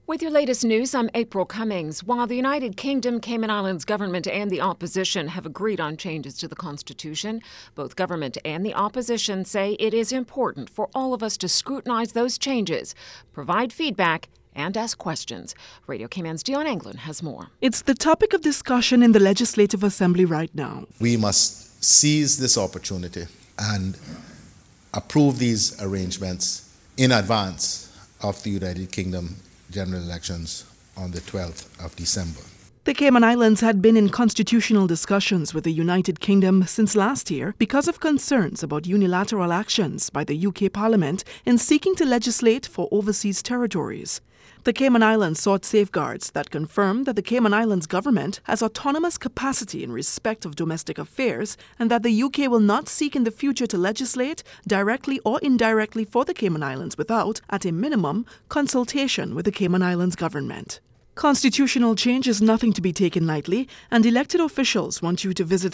With your latest news, I'm April Cummings. While the United Kingdom, Cayman Islands government and the opposition have agreed on changes to the Constitution, both government and the opposition say it is important for all of us to scrutinize those changes, provide feedback, and ask questions. Radio Cayman's Dion Anglin has more. It's the topic of discussion in the Legislative Assembly right now. We must seize this opportunity and approve these arrangements in advance of the United Kingdom general elections on the 12th of December. The Cayman Islands had been in constitutional discussions with the United Kingdom since last year because of concerns about unilateral actions by the UK Parliament in seeking to legislate for overseas territories. The Cayman Islands sought safeguards that confirm that the Cayman Islands government has autonomous capacity in respect of domestic affairs and that the UK will not seek in the future to legislate directly or indirectly for the Cayman Islands without, at a minimum, consultation with the Cayman Islands government. Constitutional change is nothing to be taken lightly, and elected officials want you to visit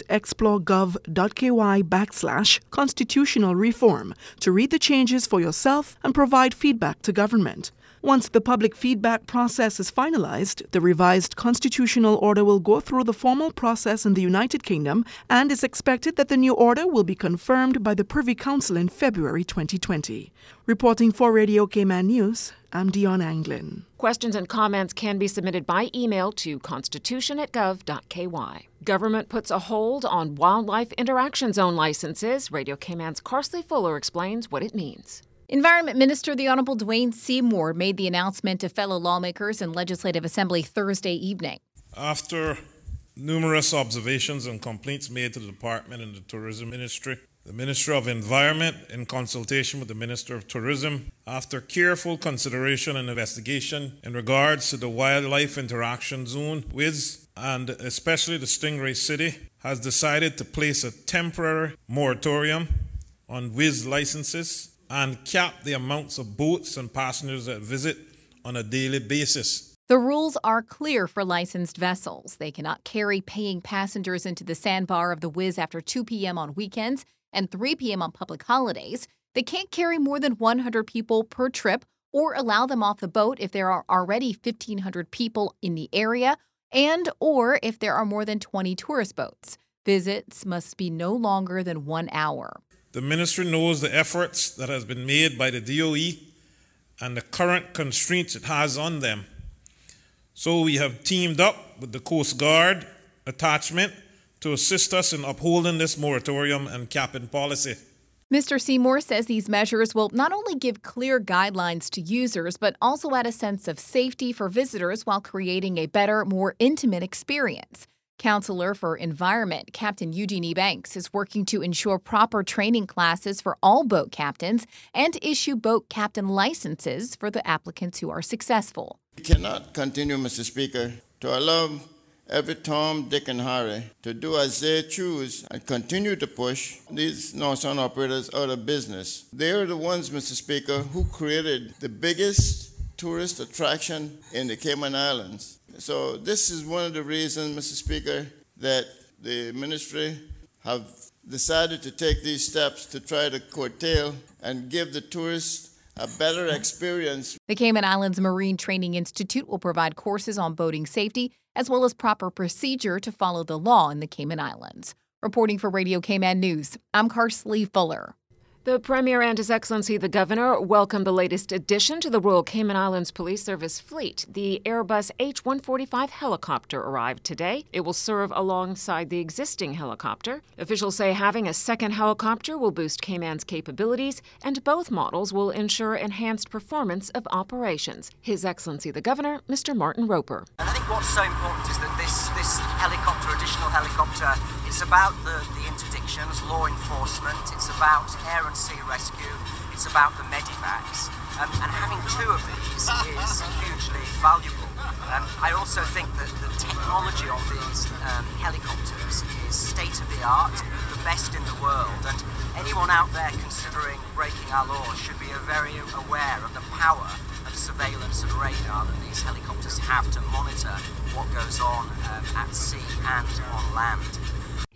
explore.gov.ky/constitutional reform to read the changes for yourself and provide feedback to government. Once the public feedback process is finalized, the revised constitutional order will go through the formal process in the United Kingdom, and it's expected that the new order will be confirmed by the Privy Council in February 2020. Reporting for Radio Cayman News, I'm Dion Anglin. Questions and comments can be submitted by email to constitution@gov.ky. Government puts a hold on wildlife interaction zone licenses. Radio Cayman's Carsley Fuller explains what it means. Environment Minister the Honorable Dwayne Seymour made the announcement to fellow lawmakers in Legislative Assembly Thursday evening. After numerous observations and complaints made to the Department and the Tourism Ministry, the Minister of Environment, in consultation with the Minister of Tourism, after careful consideration and investigation in regards to the wildlife interaction zone, WIZ, and especially the Stingray City, has decided to place a temporary moratorium on WIZ licenses and cap the amounts of boats and passengers that visit on a daily basis. The rules are clear for licensed vessels. They cannot carry paying passengers into the sandbar of the WIZ after 2 p.m. on weekends and 3 p.m. on public holidays. They can't carry more than 100 people per trip or allow them off the boat if there are already 1,500 people in the area and or if there are more than 20 tourist boats. Visits must be no longer than 1 hour. The ministry knows the efforts that has been made by the DOE and the current constraints it has on them. So we have teamed up with the Coast Guard attachment to assist us in upholding this moratorium and capping policy. Mr. Seymour says these measures will not only give clear guidelines to users, but also add a sense of safety for visitors while creating a better, more intimate experience. Counselor for Environment, Captain Eugene E. Banks, is working to ensure proper training classes for all boat captains and issue boat captain licenses for the applicants who are successful. We cannot continue, Mr. Speaker, to allow every Tom, Dick, and Harry to do as they choose and continue to push these North-South operators out of business. They are the ones, Mr. Speaker, who created the biggest tourist attraction in the Cayman Islands. So this is one of the reasons, Mr. Speaker, that the ministry have decided to take these steps to try to curtail and give the tourists a better experience. The Cayman Islands Marine Training Institute will provide courses on boating safety as well as proper procedure to follow the law in the Cayman Islands. Reporting for Radio Cayman News, I'm Carsley Fuller. The Premier and His Excellency the Governor welcomed the latest addition to the Royal Cayman Islands Police Service fleet. The Airbus H-145 helicopter arrived today. It will serve alongside the existing helicopter. Officials say having a second helicopter will boost Cayman's capabilities, and both models will ensure enhanced performance of operations. His Excellency the Governor, Mr. Martin Roper. And I think what's so important is that this helicopter, additional helicopter, it's about the interdictions, law enforcement, it's about air and sea rescue, it's about the medivacs, and having two of these is hugely valuable. I also think that the technology of these helicopters is state-of-the-art, the best in the world, and anyone out there considering breaking our laws should be very aware of the power of surveillance and radar that these helicopters have to monitor what goes on at sea and on land.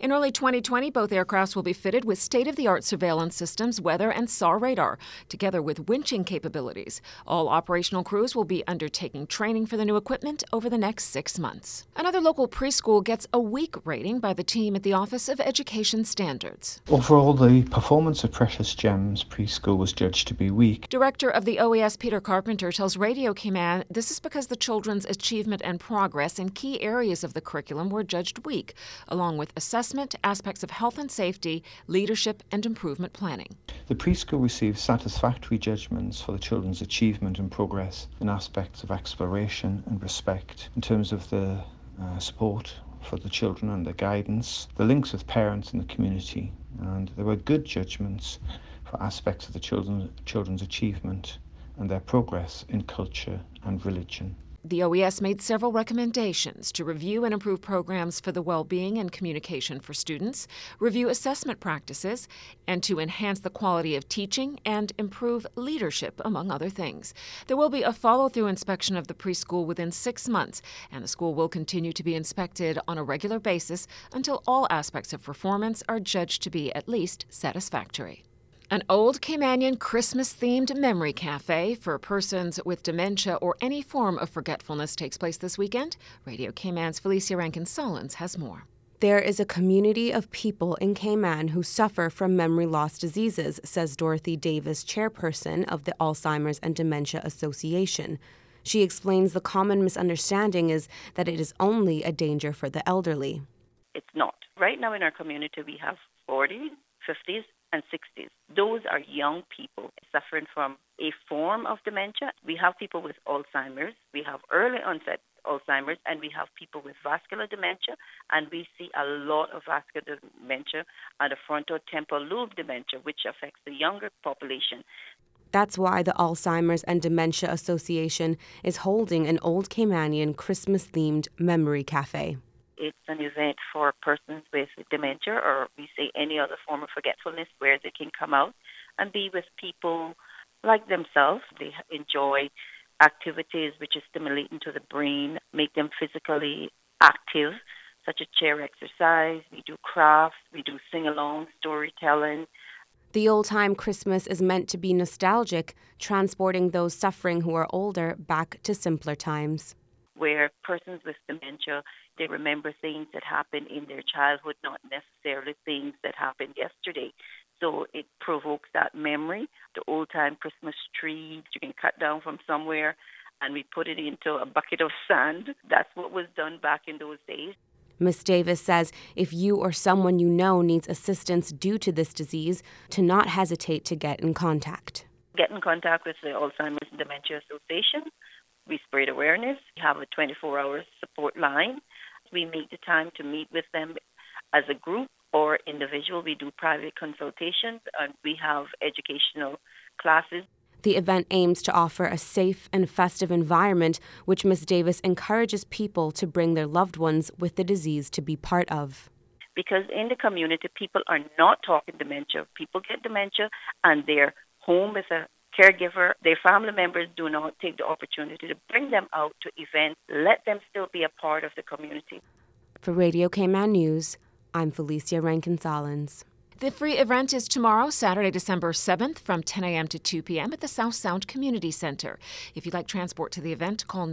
In early 2020, both aircrafts will be fitted with state-of-the-art surveillance systems, weather and SAR radar, together with winching capabilities. All operational crews will be undertaking training for the new equipment over the next 6 months. Another local preschool gets a weak rating by the team at the Office of Education Standards. Overall, the performance of Precious Gems Preschool was judged to be weak. Director of the OES, Peter Carpenter, tells Radio Cayman this is because the children's achievement and progress in key areas of the curriculum were judged weak, along with assessment, aspects of health and safety, leadership, and improvement planning. The preschool received satisfactory judgments for the children's achievement and progress in aspects of exploration and respect, in terms of the support for the children and the guidance, the links with parents and the community, and there were good judgments for aspects of the children's achievement and their progress in culture and religion. The OES made several recommendations to review and improve programs for the well-being and communication for students, review assessment practices, and to enhance the quality of teaching and improve leadership, among other things. There will be a follow-through inspection of the preschool within 6 months, and the school will continue to be inspected on a regular basis until all aspects of performance are judged to be at least satisfactory. An Old Caymanian Christmas-themed memory cafe for persons with dementia or any form of forgetfulness takes place this weekend. Radio Cayman's Felicia Rankin-Solins has more. There is a community of people in Cayman who suffer from memory loss diseases, says Dorothy Davis, chairperson of the Alzheimer's and Dementia Association. She explains the common misunderstanding is that it is only a danger for the elderly. It's not. Right now in our community we have 40s, 50s, and 60s. Those are young people suffering from a form of dementia. We have people with Alzheimer's, we have early onset Alzheimer's, and we have people with vascular dementia, and we see a lot of vascular dementia and a frontotemporal lobe dementia, which affects the younger population. That's why the Alzheimer's and Dementia Association is holding an Old Caymanian Christmas-themed memory cafe. It's an event for persons with dementia, or we say any other form of forgetfulness, where they can come out and be with people like themselves. They enjoy activities which is stimulating to the brain, make them physically active, such as chair exercise. We do crafts, we do sing-along, storytelling. The old-time Christmas is meant to be nostalgic, transporting those suffering who are older back to simpler times. Where persons with dementia, they remember things that happened in their childhood, not necessarily things that happened yesterday. So it provokes that memory. The old-time Christmas tree you can cut down from somewhere, and we put it into a bucket of sand. That's what was done back in those days. Ms. Davis says if you or someone you know needs assistance due to this disease, to not hesitate to get in contact. Get in contact with the Alzheimer's and Dementia Association. We spread awareness. We have a 24-hour support line. We make the time to meet with them as a group or individual. We do private consultations, and we have educational classes. The event aims to offer a safe and festive environment, which Ms. Davis encourages people to bring their loved ones with the disease to be part of. Because in the community, people are not talking dementia. People get dementia, and they're home with a caregiver. Their family members do not take the opportunity to bring them out to events. Let them still be a part of the community. For Radio Cayman News, I'm Felicia Rankin-Solins. The free event is tomorrow, Saturday, December 7th, from 10 a.m. to 2 p.m. at the South Sound Community Center. If you'd like transport to the event, call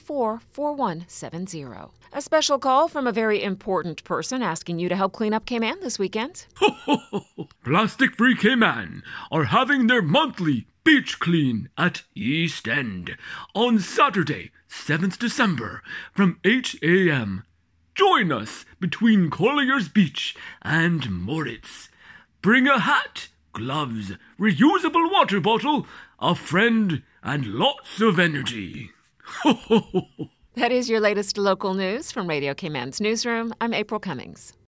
924-4170. A special call from a very important person asking you to help clean up Cayman this weekend. Plastic Free Cayman are having their monthly beach clean at East End on Saturday, 7th December, from 8 a.m. Join us between Collier's Beach and Moritz. Bring a hat, gloves, reusable water bottle, a friend, and lots of energy. That is your latest local news from Radio Cayman's newsroom. I'm April Cummings.